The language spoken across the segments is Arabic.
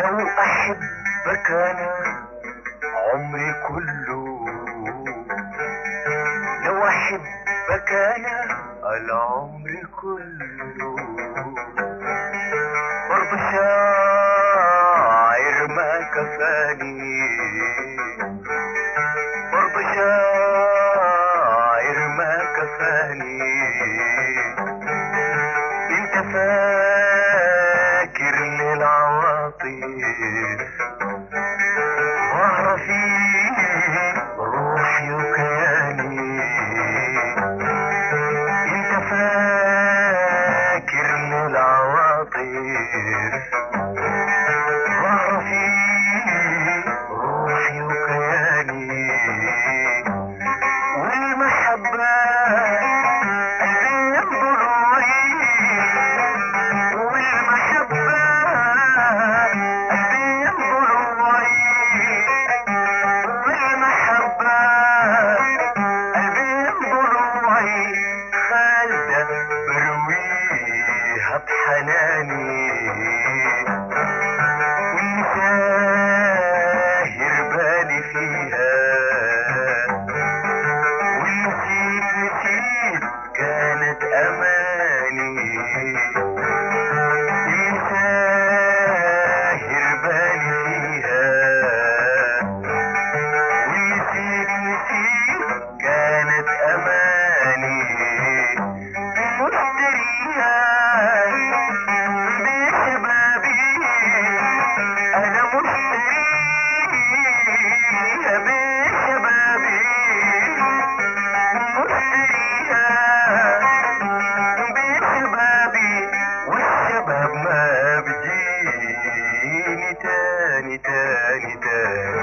لو احبك انا عمري كله، لو احبك انا العمر كله، برضه شاعر ما كفاني، برضه شاعر ما كفاني. انت فاكر للعواطف ظهر فيه روحي وكياني، انت فاكر للعواطف ظهر فيه روحي وكياني. والمحبة قلبي ضلوعي، والمحبة قلبي ضلوعي، والمحبة قلبي ضلوعي، خالدة برويها بحناني. والساهر بالي فيها، ونسيت نسيت كانت أماني. الساهر بالي فيها، ونسيت نسيت كانت أماني. مشتريها بشبابي، أنا مشتريها بشبابي، مشتريها بشبابي. والشباب ما بجيني تاني تاني تاني.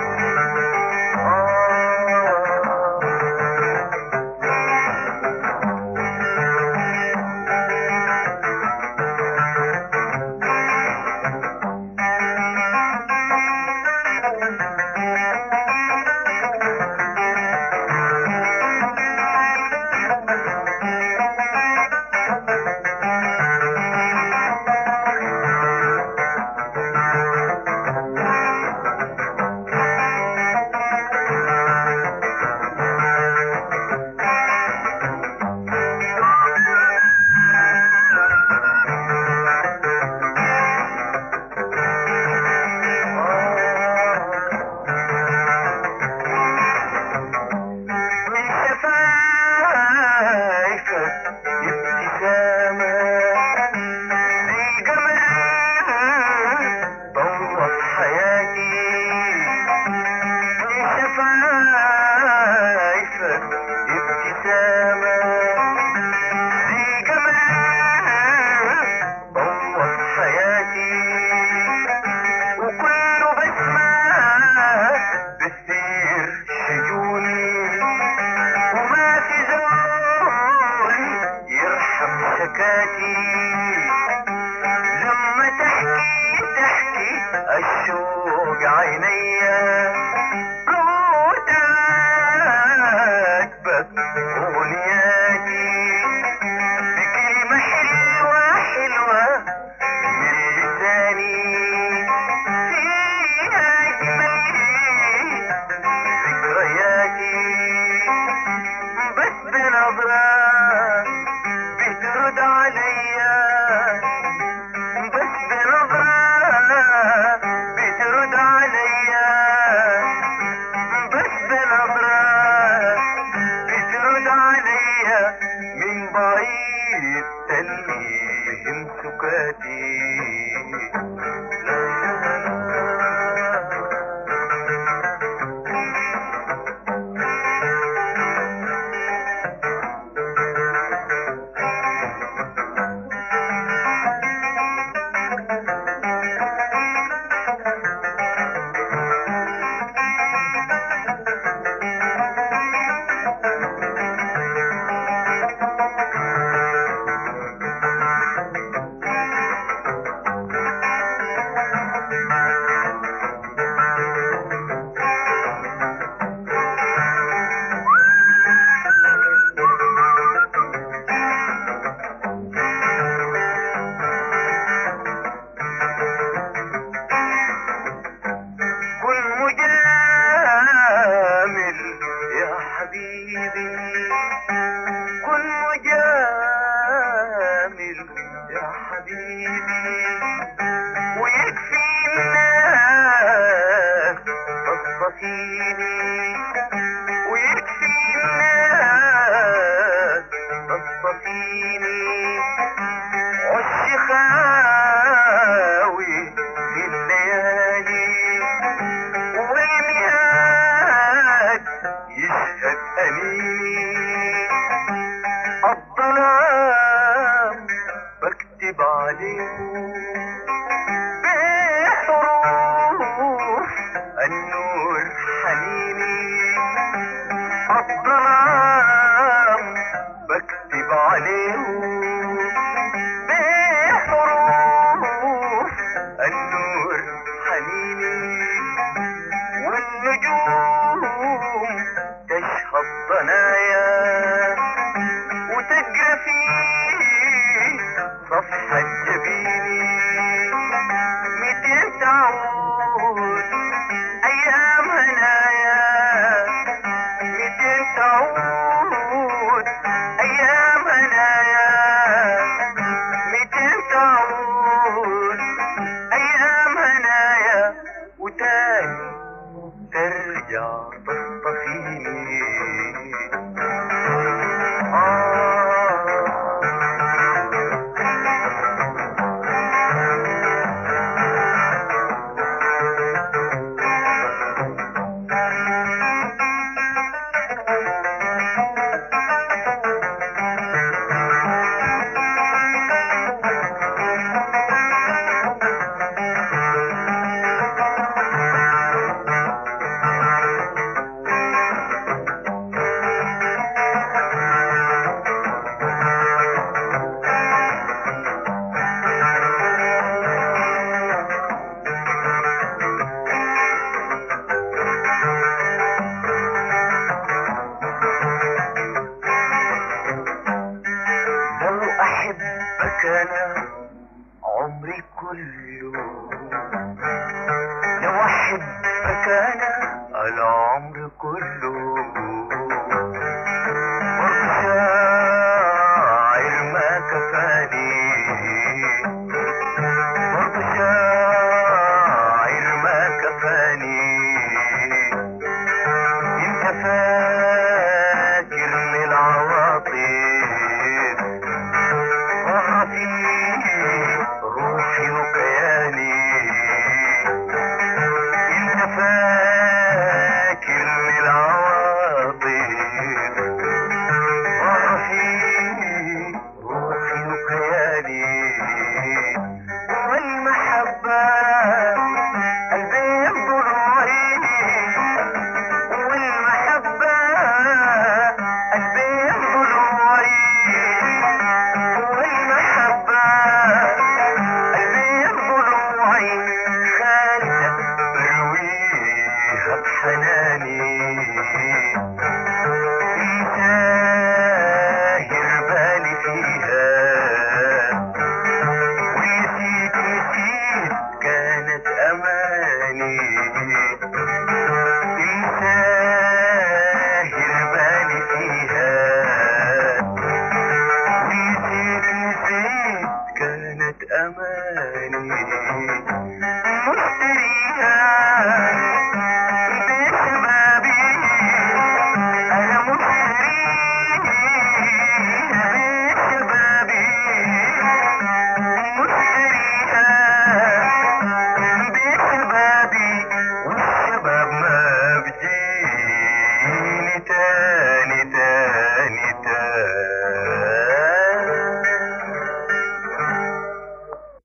لما تحكي الشوق عينيا، قوتك بس أغنياتي بكلمة حلوة حلوة من لساني، فيها أجمل ذكرياتي. بس بنظرة بترد عليا، بس بنظرة بترد عليا. تصطفيني ويكفي الناس تصطفيني عش خاوي في الليالي والمهاد يشهد أنيني الظلام بكتب عليه بحروف النور حنيني الظلام بكتب عليه بحروف النور حنيني والنجوم تشهد ضنايا وتجرى في صفحة جبيني 200 تعود أيام هنايا 200 تعود أيام هنايا 200 تعود أيام هنايا وتاني ترجع تصطفيني أحبك أنا عمري كله لو أحبك أنا العمر كله